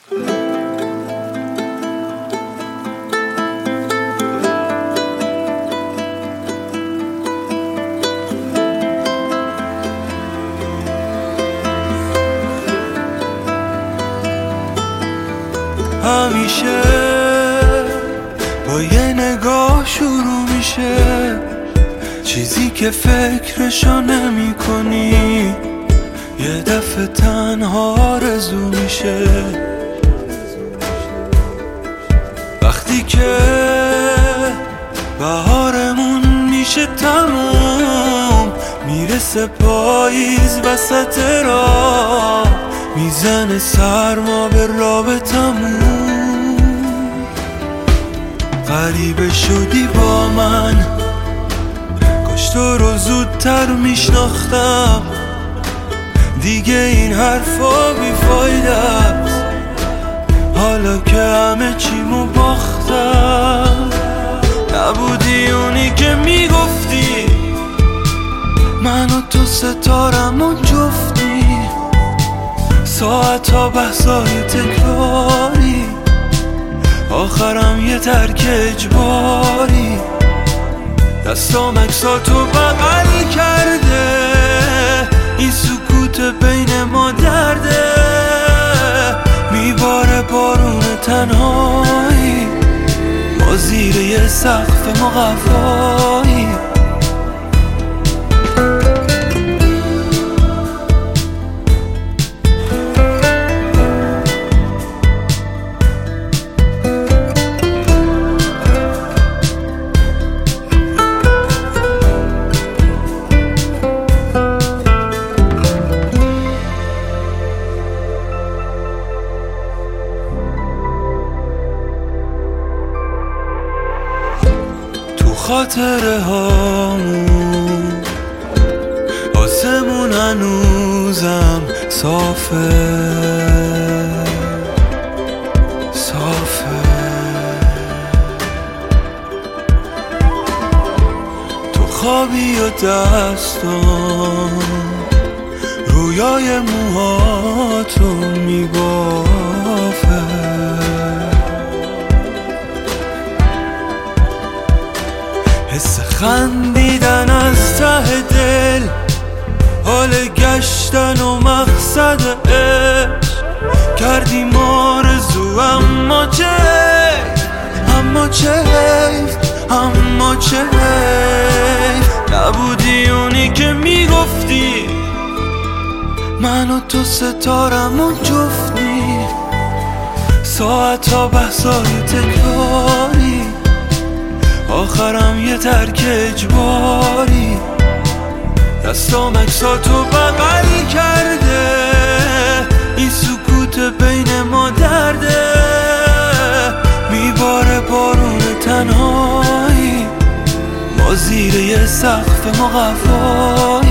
همیشه با یه نگاه شروع میشه، چیزی که فکرشو نمی کنی یه دفعه تنها آرزو میشه. وقتی که بهارمون میشه تموم، میرسه پاییز وسط راه، میزنه سرما به رابطمون. غریبه شدی با من، کاش تو رو زودتر میشناختم. دیگه این حرفا بیفایده است، حالا که همه چیمو باختم. نبودی اونی که میگفتی من و تو ستارم و جفتی، ساعت ها بحثای تکراری، آخرم یه ترک اجباری. دستام عکساتو بغل کرده، این سکوت بین ما درده، میباره بارون تنهایی، ما زیر یه سقف مقفایی. خاطره هامون آسمون هنوزم صافه صافه. تو خوابی و دستان رویای موهاتو میبافه، حس خندیدن از ته دل، حال گشتن و مقصد عشق، کردیم آرزو اما چه اما چه اما چه نبودی اونی که میگفتی من و تو ستارم و جفتی، ساعت ها بحثای تکراری، آخرم یه ترک اجباری. دستام عکساتو بغل کرده، این سکوت بین ما درده، میباره بارون تنهایی، ما زیر یه سقف مقفایی.